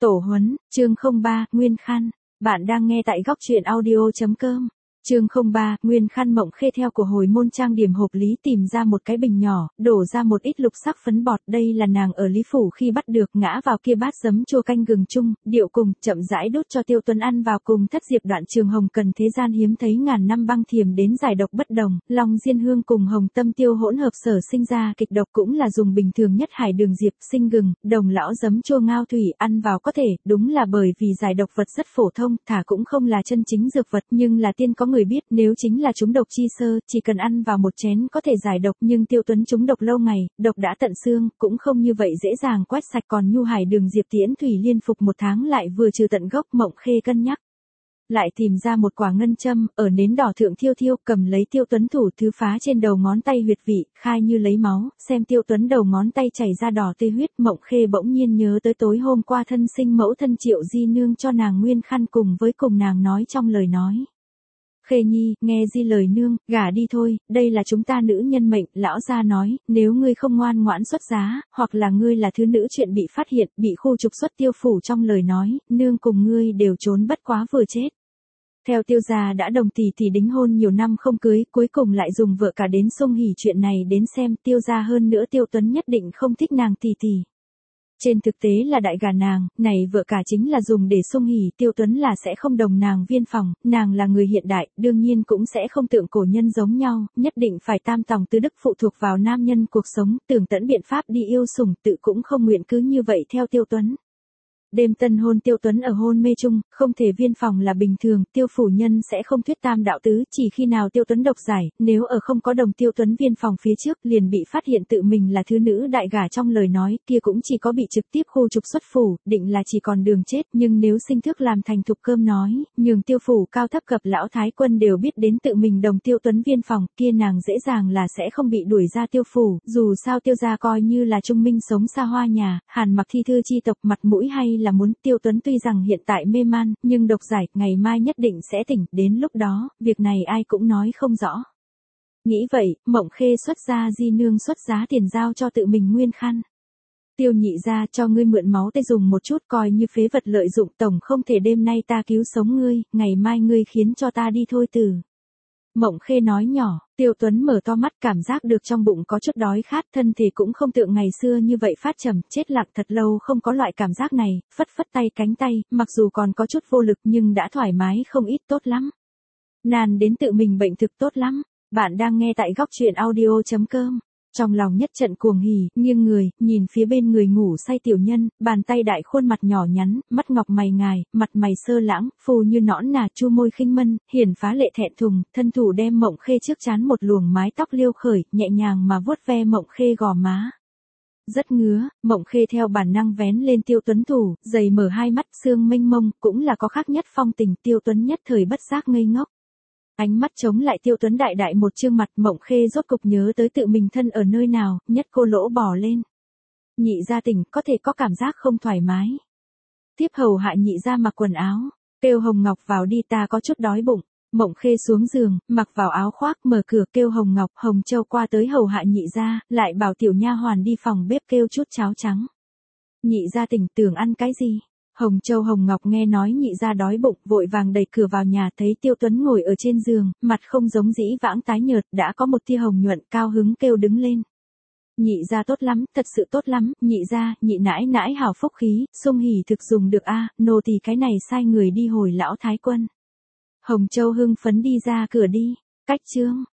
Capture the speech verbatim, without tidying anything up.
Tổ huấn, chương không ba, Nguyên Khăn. Bạn đang nghe tại góc truyện audio.com. Chương không ba, Nguyên Khăn. Mộng Khê theo của hồi môn trang điểm hộp lý tìm ra một cái bình nhỏ, đổ ra một ít lục sắc phấn bọt. Đây là nàng ở Lý Phủ khi bắt được ngã vào kia bát giấm chua canh gừng chung, điệu cùng, chậm rãi đút cho Tiêu Tuấn ăn vào cùng thất diệp đoạn trường hồng cần thế gian hiếm thấy ngàn năm băng thiềm đến giải độc bất đồng, long diên hương cùng hồng tâm tiêu hỗn hợp sở sinh ra kịch độc cũng là dùng bình thường nhất hải đường diệp sinh gừng, đồng lão giấm chua ngao thủy ăn vào có thể, đúng là bởi vì giải độc vật rất phổ thông, thả cũng không là chân chính dược vật nhưng là tiên có người biết nếu chính là trúng độc chi sơ, chỉ cần ăn vào một chén có thể giải độc nhưng Tiêu Tuấn trúng độc lâu ngày, độc đã tận xương, cũng không như vậy dễ dàng quét sạch còn nhu hải đường diệp tiễn thủy liên phục một tháng lại vừa trừ tận gốc. Mộng Khê cân nhắc. Lại tìm ra một quả ngân châm, ở nến đỏ thượng thiêu thiêu, cầm lấy Tiêu Tuấn thủ thứ phá trên đầu ngón tay huyệt vị, khai như lấy máu, xem Tiêu Tuấn đầu ngón tay chảy ra đỏ tê huyết. Mộng Khê bỗng nhiên nhớ tới tối hôm qua thân sinh mẫu thân Triệu Di nương cho nàng Nguyên Khăn cùng với cùng nàng nói trong lời nói. Khê nhi, nghe Di lời nương, gả đi thôi, đây là chúng ta nữ nhân mệnh, lão gia nói, nếu ngươi không ngoan ngoãn xuất giá, hoặc là ngươi là thứ nữ chuyện bị phát hiện, bị khu trục xuất Tiêu phủ trong lời nói, nương cùng ngươi đều trốn bất quá vừa chết. Theo Tiêu gia đã đồng tỷ tỷ đính hôn nhiều năm không cưới, cuối cùng lại dùng vợ cả đến xung hỉ chuyện này đến xem Tiêu gia hơn nữa Tiêu Tuấn nhất định không thích nàng tỷ tỷ. Trên thực tế là đại gả nàng, này vợ cả chính là dùng để xung hỉ, Tiêu Tuấn là sẽ không đồng nàng viên phòng, nàng là người hiện đại, đương nhiên cũng sẽ không tượng cổ nhân giống nhau, nhất định phải tam tòng tứ đức phụ thuộc vào nam nhân cuộc sống, tưởng tận biện pháp đi yêu sủng, tự cũng không nguyện cứ như vậy theo Tiêu Tuấn. Đêm tân hôn Tiêu Tuấn ở hôn mê chung, không thể viên phòng là bình thường, Tiêu phủ nhân sẽ không thuyết tam đạo tứ, chỉ khi nào Tiêu Tuấn độc giải, nếu ở không có đồng Tiêu Tuấn viên phòng phía trước liền bị phát hiện tự mình là thứ nữ đại gả trong lời nói, kia cũng chỉ có bị trực tiếp khu trục xuất phủ, định là chỉ còn đường chết, nhưng nếu sinh thức làm thành thục cơm nói, nhường Tiêu phủ cao thấp cập lão thái quân đều biết đến tự mình đồng Tiêu Tuấn viên phòng, kia nàng dễ dàng là sẽ không bị đuổi ra Tiêu phủ, dù sao Tiêu gia coi như là trung minh sống xa hoa nhà, Hàn Mặc thi thư chi tộc mặt mũi hay là muốn. Tiêu Tuấn tuy rằng hiện tại mê man, nhưng độc giải, ngày mai nhất định sẽ tỉnh, đến lúc đó, việc này ai cũng nói không rõ. Nghĩ vậy, Mộng Khê xuất ra Di nương xuất giá tiền giao cho tự mình Nguyên Khăn. Tiêu nhị ra cho ngươi mượn máu tây dùng một chút coi như phế vật lợi dụng, tổng không thể đêm nay ta cứu sống ngươi, ngày mai ngươi khiến cho ta đi thôi từ. Mộng Khê nói nhỏ, Tiêu Tuấn mở to mắt cảm giác được trong bụng có chút đói khát, thân thể cũng không tượng ngày xưa như vậy phát trầm, chết lặng thật lâu không có loại cảm giác này, phất phất tay cánh tay, mặc dù còn có chút vô lực nhưng đã thoải mái không ít, tốt lắm. Nàn đến tự mình bệnh thực tốt lắm, bạn đang nghe tại góc truyện audio.com. Trong lòng nhất trận cuồng hỉ, nghiêng người, nhìn phía bên người ngủ say tiểu nhân, bàn tay đại khuôn mặt nhỏ nhắn, mắt ngọc mày ngài, mặt mày sơ lãng, phù như nõn nà, chu môi khinh mân, hiển phá lệ thẹn thùng, thân thủ đem Mộng Khê trước trán một luồng mái tóc liêu khởi, nhẹ nhàng mà vuốt ve Mộng Khê gò má. Rất ngứa, Mộng Khê theo bản năng vén lên Tiêu Tuấn thủ, dày mở hai mắt, xương mênh mông, cũng là có khác nhất phong tình, Tiêu Tuấn nhất thời bất giác ngây ngốc. Ánh mắt chống lại Tiêu Tuấn đại đại một trương mặt, Mộng Khê rốt cục nhớ tới tự mình thân ở nơi nào, nhất cô lỗ bò lên. Nhị gia tỉnh, có thể có cảm giác không thoải mái. Tiếp hầu hạ nhị gia mặc quần áo, kêu Hồng Ngọc vào đi ta có chút đói bụng. Mộng Khê xuống giường, mặc vào áo khoác, mở cửa kêu Hồng Ngọc, Hồng Châu qua tới hầu hạ nhị gia, lại bảo tiểu nha hoàn đi phòng bếp kêu chút cháo trắng. Nhị gia tỉnh tưởng ăn cái gì? Hồng Châu Hồng Ngọc nghe nói nhị gia đói bụng, vội vàng đẩy cửa vào nhà, thấy Tiêu Tuấn ngồi ở trên giường, mặt không giống dĩ vãng tái nhợt, đã có một tia hồng nhuận, cao hứng kêu đứng lên. Nhị gia tốt lắm, thật sự tốt lắm, nhị gia, nhị nãi nãi hảo phúc khí, sung hỉ thực dùng được a, nô tỳ cái này sai người đi hồi lão thái quân. Hồng Châu hưng phấn đi ra cửa đi, cách chương.